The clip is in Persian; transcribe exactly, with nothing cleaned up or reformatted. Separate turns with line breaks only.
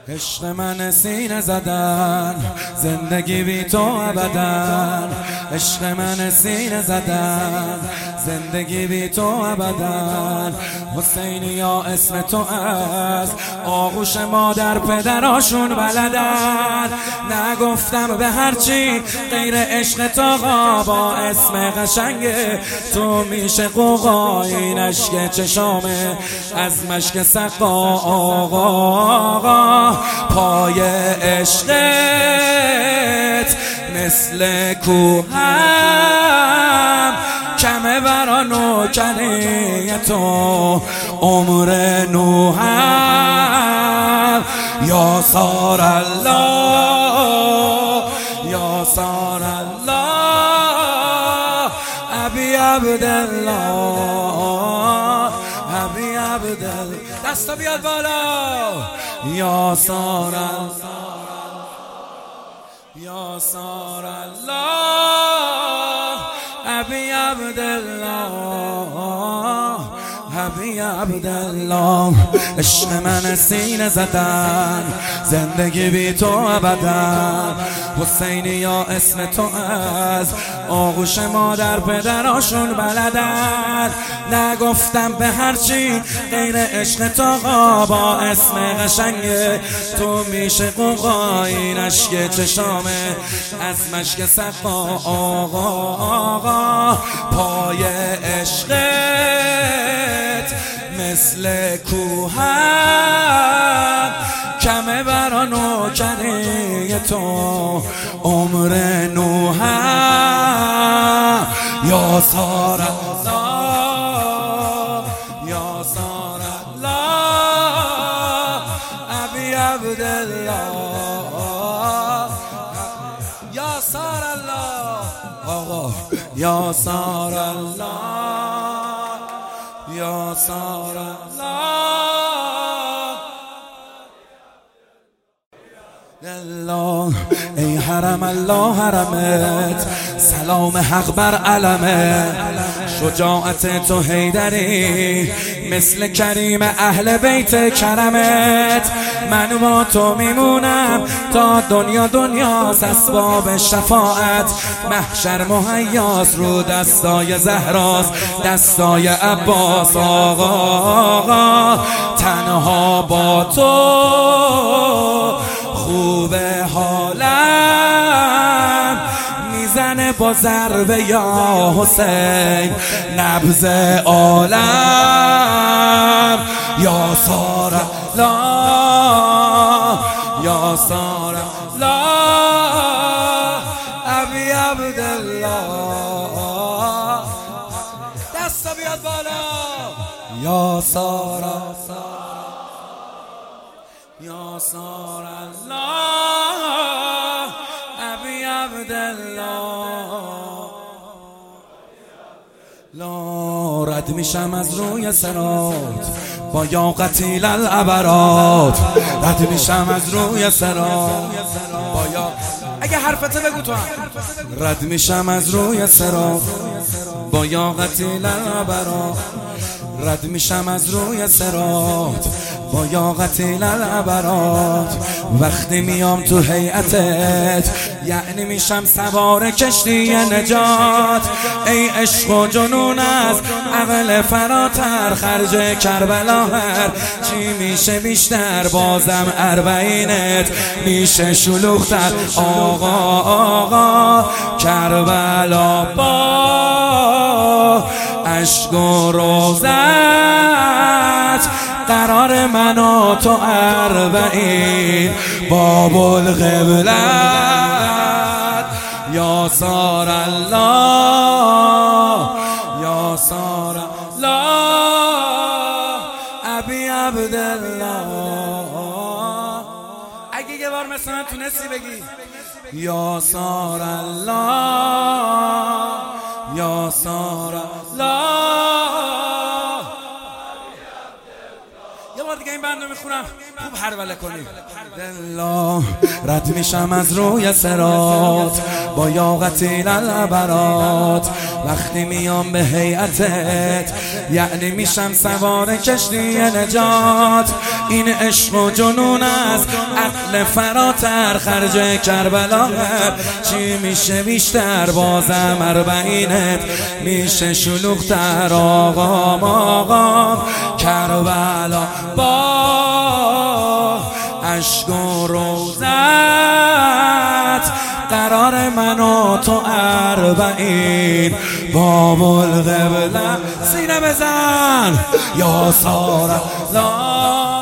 عشق من سینه زدن، زندگی بی تو ابدن. عشق من سینه زدن، زندگی بی تو ابدن. حسینی یا اسم تو از آغوش مادر پدراشون بلدن. نگفتم به هرچی غیر عشق تو با اسم قشنگ تو میشه قوقا. این عشق چشامه از مشک سقا آقا آقا. پای عشقت مثل کوهم، کمه برانو کنه تو عمر نوهم. یا سار الله یا سار الله ابی عبدالله ابی عبدالله. دستا بیاد بالا. یا سار الله یا سار الله ابی عبدالله ابی عبدالله. عشق من سینه زدن، زندگی بی تو ابدن. حسینی یا اسم تو از آغوش مادر پدراشون بلدن. نگفتم به هرچی غیر عشق تو با اسم قشنگ تو میشه قوقا. این عشق چشامه از مشک سقا آقا آقا. پای عشقت مثل کوهم، کمه برانو کنه تو عمر نوهم. یا سار الله یا سار الله ابی عبدالله یا سار الله آقا. یا سار الله یا سار الله. ای حرم الله حرمت، سلام حق بر علمت. شجاعت تو حیدری مثل کریم اهل بیت کرمت. من با تو میمونم تا دنیا دنیاست، اسباب شفاعت محشر مهیاس. رو دستای زهراست دستای عباس آقا آقا. تنها با تو خوب حالم، میزنه با ضربه یا حسین نبض عالم. یا سار الله یا سار الله ابی عبدالله. دستا بیاد بالا. یا سار یا سار الله ابی عبدالله. لا رد میشم از روی صراط با یا قتیل العبرات. رد میشم از روی صراط با یا، اگه حرفته بگو تو هم. رد میشم از روی صراط با یا قتیل العبرات. رد میشم از روی صراط با یا قتیل العبرات. وقتی میام تو هیئتت یعنی میشم سوار کشتی نجات. ای عشق و جنون از عقل فراتر، خرج کربلا هر چی میشه بیشتر. بازم اربعینت میشه شلوغتر آقا آقا. کربلا با عشق و روزت، قرار من و تو اربعین باب القبلت. یا سار الله یا سار الله ابی عبدالله. اگه یه بار مثل من تونستی بگی یا سار الله یا سار الله. یه بار دیگه این بند رو میخونم خوب هروله کنیم. الله رد میشم از روی صراط با یا قتیل العبرات. وقتی میام به هیئتت یعنی میشم سوار کشتی نجات. این عشق و جنون است عقل فراتر خرج کربلا. چی میشه بیشتر بازم اربعینت میشه شلوغتر آقام آقام. کربلا با عشق و روزت قرار من و تو اربعین. باب القبله سینه بزن یا سارا لا